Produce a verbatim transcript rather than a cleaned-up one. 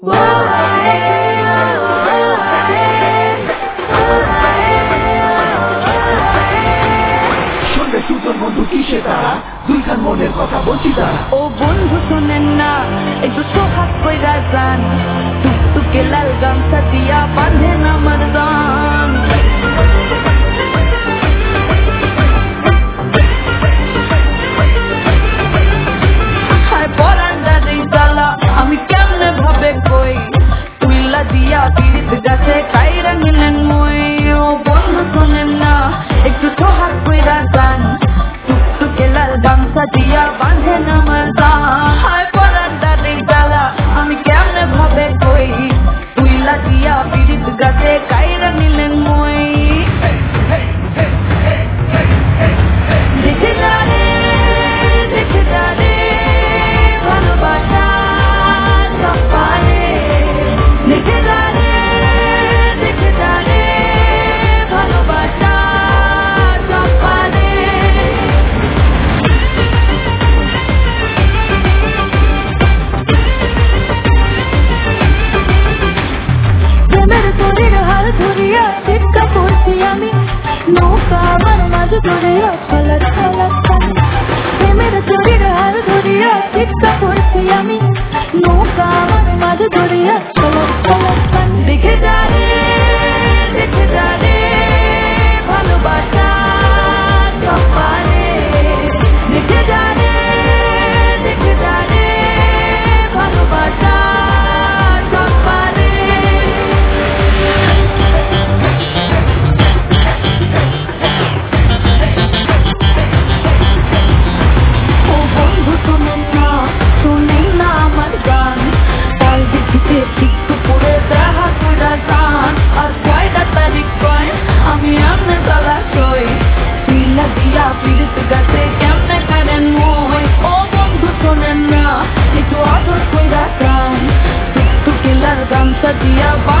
বন্ধু কিসে তারা দুইখান মনের কথা বলছি তারা ও বন্ধু শোনেন না একটু সোহাগ কইরা যান টুকটুকে লাল গামছা দিয়া বাঁধেন আমার গান হায় পরান্ডারে জ্বালা আমি কেমনে ভাবে কই তুইলা দিয়া পিরিত গাছে কাইরা নিলেন মই ও বন্ধু শোনেন না একটু সোহাগ কইরা যান গামছা দিয়া বাঁধেন আমার গান হায় পরান্ডারে জ্বালা আমি কেমনে ভাবে কই তুইলা দিয়া পিরিত গাছে কাইরা নিলেন মই দেখে যারে দেখে যারে ভালোবাসা চপারে দেখে যারে দেখে যারে ভালোবাসা চপারে ধরিয়া চিৎকা করছি আমি নৌকা আমার মাঝে ধরিয়া ফলাত ফলাত প্রেমের চোরের হাল ধরিয়া চিৎকা করছি আমি নৌকা আমার মাঝে ধরিয়া ফলাত ফলাত দেখে যারে দেখে যারে ভালোবাসা চপারে দেখে যারে দেখে যারে ভালোবাসা চপারে আমি আমনে চলা কই তুইলা দিয়া পিরিত গাছে কেমনে করেন মই ও বন্ধু শোনেন না একটু আদর কইরা গান টুকটুকে লাল গামছা দিয়া